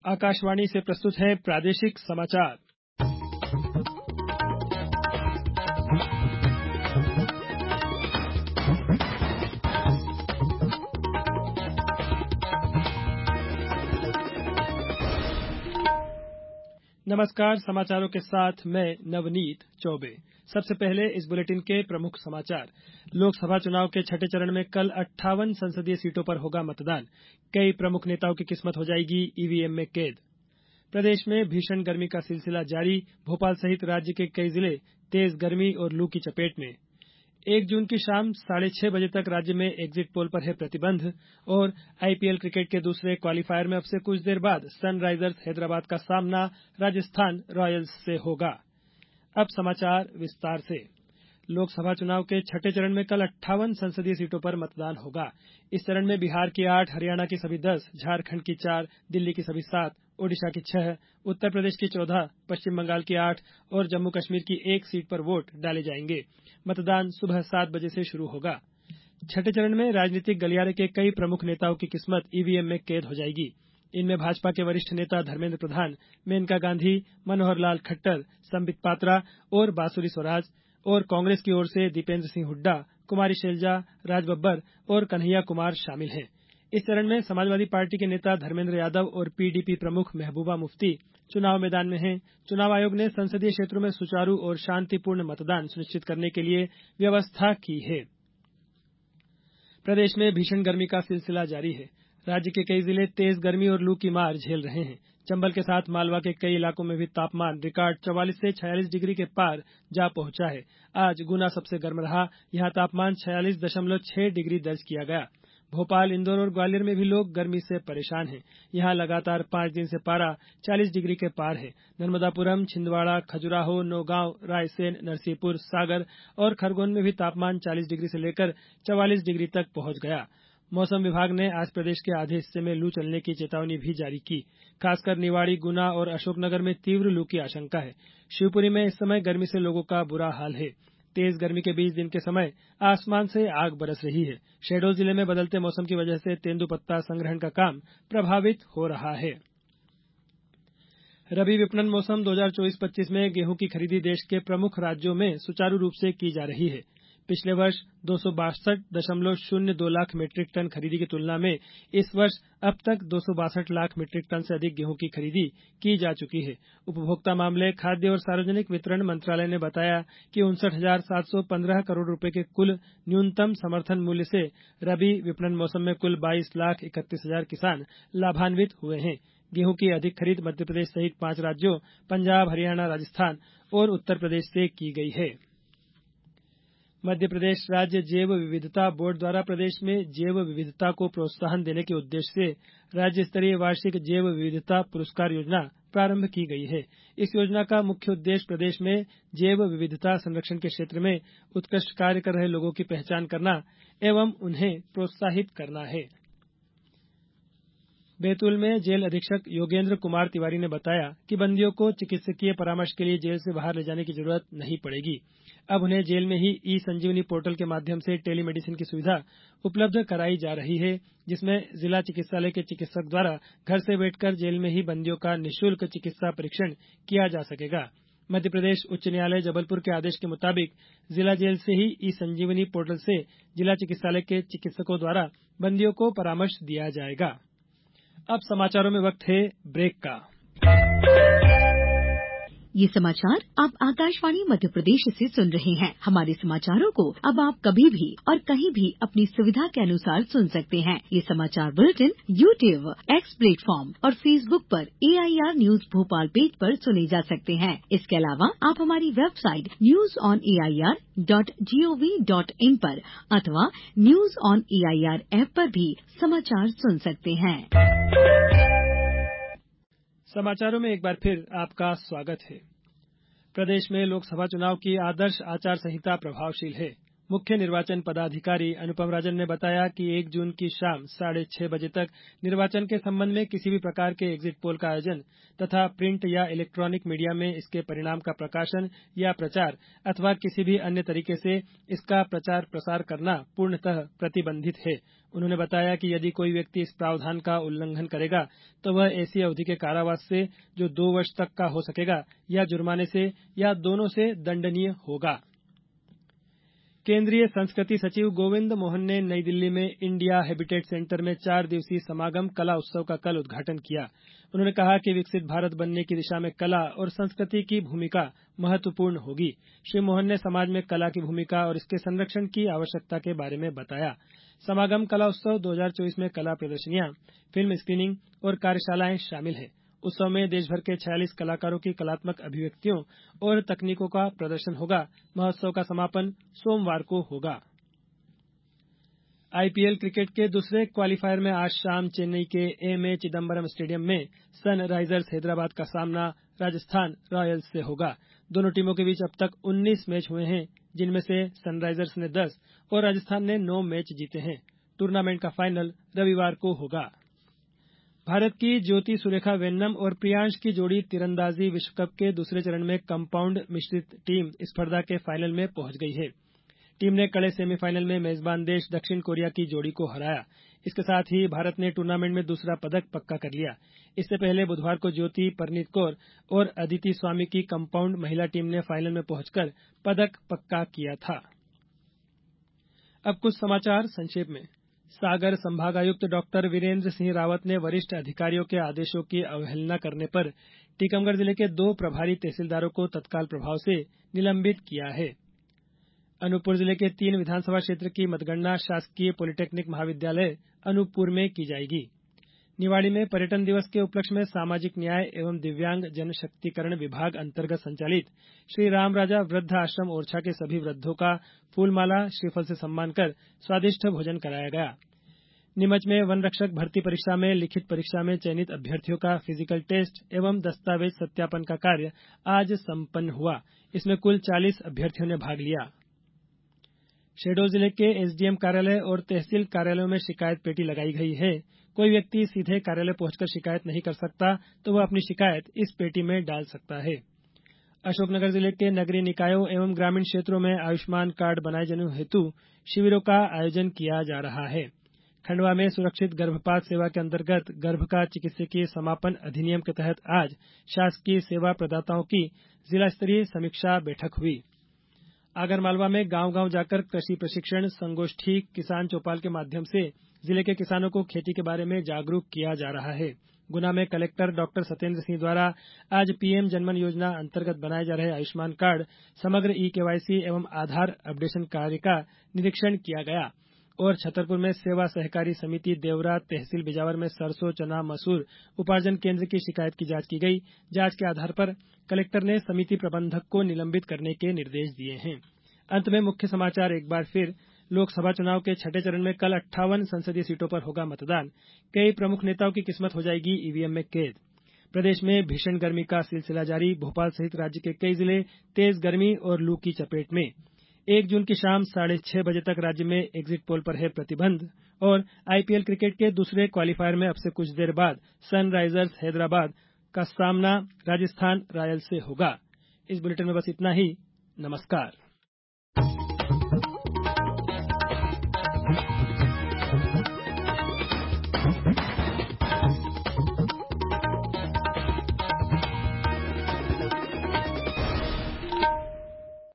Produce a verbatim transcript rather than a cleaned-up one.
आकाशवाणी से प्रस्तुत है प्रादेशिक समाचार। नमस्कार, समाचारों के साथ मैं नवनीत चौबे। सबसे पहले इस बुलेटिन के प्रमुख समाचार। लोकसभा चुनाव के छठे चरण में कल अट्ठावन संसदीय सीटों पर होगा मतदान। कई प्रमुख नेताओं की किस्मत हो जाएगी ईवीएम में कैद। प्रदेश में भीषण गर्मी का सिलसिला जारी। भोपाल सहित राज्य के कई जिले तेज गर्मी और लू की चपेट में। एक जून की शाम साढ़े छह बजे तक राज्य में एग्जिट पोल पर है प्रतिबंध। और आईपीएल क्रिकेट के दूसरे क्वालीफायर में अब से कुछ देर बाद सनराइजर्स हैदराबाद का सामना राजस्थान रॉयल्स से होगा। अब समाचार विस्तार से। लोकसभा चुनाव के छठे चरण में कल अट्ठावन संसदीय सीटों पर मतदान होगा। इस चरण में बिहार की आठ, हरियाणा की सभी दस, झारखंड की चार, दिल्ली की सभी सात, ओडिशा की छह, उत्तर प्रदेश की चौदह, पश्चिम बंगाल की आठ और जम्मू कश्मीर की एक सीट पर वोट डाले जाएंगे। मतदान सुबह सात बजे से शुरू होगा। छठे चरण में राजनीतिक गलियारे के कई प्रमुख नेताओं की किस्मत ईवीएम में कैद हो जाएगी। इनमें भाजपा के वरिष्ठ नेता धर्मेन्द्र प्रधान, मेनका गांधी, मनोहर लाल खट्टर, संबित पात्रा और बासुरी स्वराज और कांग्रेस की ओर से दीपेन्द्र सिंह हुड्डा, कुमारी शैलजा, राज बब्बर और कन्हैया कुमार शामिल हैं। इस चरण में समाजवादी पार्टी के नेता धर्मेन्द्र यादव और पीडीपी प्रमुख महबूबा मुफ्ती चुनाव मैदान में हैं। चुनाव आयोग ने संसदीय क्षेत्रों में सुचारू और शांतिपूर्ण मतदान सुनिश्चित करने के लिए व्यवस्था की है। प्रदेश में भीषण गर्मी का सिलसिला जारी है। राज्य के कई जिले तेज गर्मी और लू की मार झेल रहे हैं। चंबल के साथ मालवा के कई इलाकों में भी तापमान रिकॉर्ड चौवालीस से छियालीस डिग्री के पार जा पहुंचा है। आज गुना सबसे गर्म रहा। यहां तापमान छियालीस दशमलव छह डिग्री दर्ज किया गया। भोपाल, इंदौर और ग्वालियर में भी लोग गर्मी से परेशान हैं। यहां लगातार पांच दिन से पारा चालीस डिग्री के पार है। नर्मदापुरम, छिंदवाड़ा, खजुराहो, नौगांव, रायसेन, नरसिंहपुर, सागर और खरगोन में भी तापमान चालीस डिग्री से लेकर चवालीस डिग्री तक पहुंच गया। मौसम विभाग ने आज प्रदेश के आधे हिस्से में लू चलने की चेतावनी भी जारी की। खासकर निवाड़ी, गुना और अशोकनगर में तीव्र लू की आशंका है। शिवपुरी में इस समय गर्मी से लोगों का बुरा हाल है। तेज गर्मी के बीच दिन के समय आसमान से आग बरस रही है। शहडोल जिले में बदलते मौसम की वजह से तेंदुपत्ता संग्रहण का काम प्रभावित हो रहा है। रबी विपणन मौसम दो हज़ार चौबीस पच्चीस में गेहूं की खरीदी देश के प्रमुख राज्यों में सुचारू रूप से की जा रही है। पिछले वर्ष दो सौ बासठ दशमलव शून्य दो लाख मीट्रिक टन खरीदी की तुलना में इस वर्ष अब तक दो सौ बासठ लाख मीट्रिक टन से अधिक गेहूं की खरीदी की जा चुकी है। उपभोक्ता मामले, खाद्य और सार्वजनिक वितरण मंत्रालय ने बताया कि उनसठ हजार सात सौ पंद्रह करोड़ रुपए के कुल न्यूनतम समर्थन मूल्य से रबी विपणन मौसम में कुल बाईस लाख इकतीस हजार किसान लाभान्वित हुए हैं। गेहूं की अधिक खरीद मध्य प्रदेश सहित पांच राज्यों पंजाब, हरियाणा, राजस्थान और उत्तर प्रदेश से की गई है। मध्य प्रदेश राज्य जैव विविधता बोर्ड द्वारा प्रदेश में जैव विविधता को प्रोत्साहन देने के उद्देश्य से राज्य स्तरीय वार्षिक जैव विविधता पुरस्कार योजना प्रारंभ की गई है। इस योजना का मुख्य उद्देश्य प्रदेश में जैव विविधता संरक्षण के क्षेत्र में उत्कृष्ट कार्य कर रहे लोगों की पहचान करना एवं उन्हें प्रोत्साहित करना है। बैतूल में जेल अधीक्षक योगेंद्र कुमार तिवारी ने बताया कि बंदियों को चिकित्सकीय परामर्श के लिए जेल से बाहर ले जाने की जरूरत नहीं पड़ेगी। अब उन्हें जेल में ही ई संजीवनी पोर्टल के माध्यम से टेलीमेडिसिन की सुविधा उपलब्ध कराई जा रही है, जिसमें जिला चिकित्सालय के चिकित्सक द्वारा घर से बैठकर जेल में ही बंदियों का निःशुल्क चिकित्सा परीक्षण किया जा सकेगा। मध्य प्रदेश उच्च न्यायालय जबलपुर के आदेश के मुताबिक जिला जेल से ही ई संजीवनी पोर्टल से जिला चिकित्सालय के चिकित्सकों द्वारा बंदियों को परामर्श दिया जाएगा। अब समाचारों में वक्त है ब्रेक का। ये समाचार आप आकाशवाणी मध्य प्रदेश से सुन रहे हैं। हमारे समाचारों को अब आप कभी भी और कहीं भी अपनी सुविधा के अनुसार सुन सकते हैं। ये समाचार बुलेटिन यूट्यूब, एक्स प्लेटफॉर्म और फेसबुक पर A I R news Bhopal page पर सुने जा सकते हैं। इसके अलावा आप हमारी website news on A I R dot G O V dot in पर अथवा news on A I R app पर भी समाचार सुन सकते हैं। समाचारों में एक बार फिर आपका स्वागत है। प्रदेश में लोकसभा चुनाव की आदर्श आचार संहिता प्रभावशील है। मुख्य निर्वाचन पदाधिकारी अनुपम राजन ने बताया कि एक जून की शाम साढ़े छह बजे तक निर्वाचन के संबंध में किसी भी प्रकार के एग्जिट पोल का आयोजन तथा प्रिंट या इलेक्ट्रॉनिक मीडिया में इसके परिणाम का प्रकाशन या प्रचार अथवा किसी भी अन्य तरीके से इसका प्रचार प्रसार करना पूर्णतः प्रतिबंधित है। उन्होंने बताया कि यदि कोई व्यक्ति इस प्रावधान का उल्लंघन करेगा तो वह ऐसी अवधि के कारावास से जो दो वर्ष तक का हो सकेगा या जुर्माने से या दोनों से दंडनीय होगा। केंद्रीय संस्कृति सचिव गोविंद मोहन ने नई दिल्ली में इंडिया हैबिटेट सेंटर में चार दिवसीय समागम कला उत्सव का कल उद्घाटन किया। उन्होंने कहा कि विकसित भारत बनने की दिशा में कला और संस्कृति की भूमिका महत्वपूर्ण होगी। श्री मोहन ने समाज में कला की भूमिका और इसके संरक्षण की आवश्यकता के बारे में बताया। समागम कला उत्सव दो हज़ार चौबीस में कला प्रदर्शनियां, फिल्म स्क्रीनिंग और कार्यशालाएं शामिल हैं। उत्सव में देशभर के छियालीस कलाकारों की कलात्मक अभिव्यक्तियों और तकनीकों का प्रदर्शन होगा। महोत्सव का समापन सोमवार को होगा। आईपीएल क्रिकेट के दूसरे क्वालीफायर में आज शाम चेन्नई के एमए चिदम्बरम स्टेडियम में सनराइजर्स हैदराबाद का सामना राजस्थान रॉयल्स से होगा। दोनों टीमों के बीच अब तक उन्नीस मैच हुए हैं, जिनमें से सनराइजर्स ने दस और राजस्थान ने नौ मैच जीते हैं। टूर्नामेंट का फाइनल रविवार को होगा। भारत की ज्योति सुरेखा वेन्नम और प्रियांश की जोड़ी तीरंदाजी विश्वकप के दूसरे चरण में कंपाउंड मिश्रित टीम स्पर्धा के फाइनल में पहुंच गई है। टीम ने कड़े सेमीफाइनल में मेजबान देश दक्षिण कोरिया की जोड़ी को हराया। इसके साथ ही भारत ने टूर्नामेंट में दूसरा पदक पक्का कर लिया। इससे पहले बुधवार को ज्योति, परनीत कौर और अदिति स्वामी की कंपाउंड महिला टीम ने फाइनल में पहुंचकर पदक पक्का किया था। अब कुछ समाचार संक्षेप में। सागर संभागायुक्त डॉक्टर वीरेंद्र सिंह रावत ने वरिष्ठ अधिकारियों के आदेशों की अवहेलना करने पर टीकमगढ़ जिले के दो प्रभारी तहसीलदारों को तत्काल प्रभाव से निलंबित किया है। अनूपपुर जिले के तीन विधानसभा क्षेत्र की मतगणना शासकीय पॉलिटेक्निक महाविद्यालय अनूपपुर में की जाएगी। निवाड़ी में पर्यटन दिवस के उपलक्ष्य में सामाजिक न्याय एवं दिव्यांग जनशक्तिकरण विभाग अंतर्गत संचालित श्री रामराजा वृद्ध आश्रम ओरछा के सभी वृद्धों का फूलमाला श्रीफल से सम्मान कर स्वादिष्ट भोजन कराया गया। नीमच में वन रक्षक भर्ती परीक्षा में लिखित परीक्षा में चयनित अभ्यर्थियों का फिजिकल टेस्ट एवं दस्तावेज सत्यापन का कार्य आज संपन्न हुआ। इसमें कुल चालीस अभ्यर्थियों ने भाग लिया। शहडोल जिले के एसडीएम कार्यालय और तहसील कार्यालयों में शिकायत पेटी लगाई गई है। कोई व्यक्ति सीधे कार्यालय पहुंचकर शिकायत नहीं कर सकता तो वह अपनी शिकायत इस पेटी में डाल सकता है। अशोकनगर जिले के नगरीय निकायों एवं ग्रामीण क्षेत्रों में आयुष्मान कार्ड बनाए जाने हेतु शिविरों का आयोजन किया जा रहा है। खंडवा में सुरक्षित गर्भपात सेवा के अंतर्गत गर्भ का चिकित्सकीय समापन अधिनियम के तहत आज शासकीय सेवा प्रदाताओं की जिला स्तरीय समीक्षा बैठक हुई। आगरमालवा में गांव-गांव जाकर कृषि प्रशिक्षण संगोष्ठी किसान चौपाल के माध्यम से जिले के किसानों को खेती के बारे में जागरूक किया जा रहा है। गुना में कलेक्टर डॉक्टर सत्येंद्र सिंह द्वारा आज पीएम जनमन योजना अंतर्गत बनाए जा रहे आयुष्मान कार्ड, समग्र ई केवाईसी एवं आधार अपडेशन कार्य का निरीक्षण किया गया और छतरपुर में सेवा सहकारी समिति देवरा तहसील बिजावर में सरसों, चना, मसूर उपार्जन केंद्र की शिकायत की जांच की गई। जांच के आधार पर कलेक्टर ने समिति प्रबंधक को निलंबित करने के निर्देश दिए हैं। अंत में मुख्य समाचार एक बार फिर। लोकसभा चुनाव के छठे चरण में कल अट्ठावन संसदीय सीटों पर होगा मतदान। कई प्रमुख नेताओं की किस्मत हो जाएगी ईवीएम में कैद। प्रदेश में भीषण गर्मी का सिलसिला जारी। भोपाल सहित राज्य के कई जिले तेज गर्मी और लू की चपेट में। एक जून की शाम साढ़े छह बजे तक राज्य में एग्जिट पोल पर है प्रतिबंध। और आईपीएल क्रिकेट के दूसरे क्वालीफायर में अब से कुछ देर बाद सनराइजर्स हैदराबाद का सामना राजस्थान रॉयल्स से होगा। इस बुलेटिन में बस इतना ही। नमस्कार।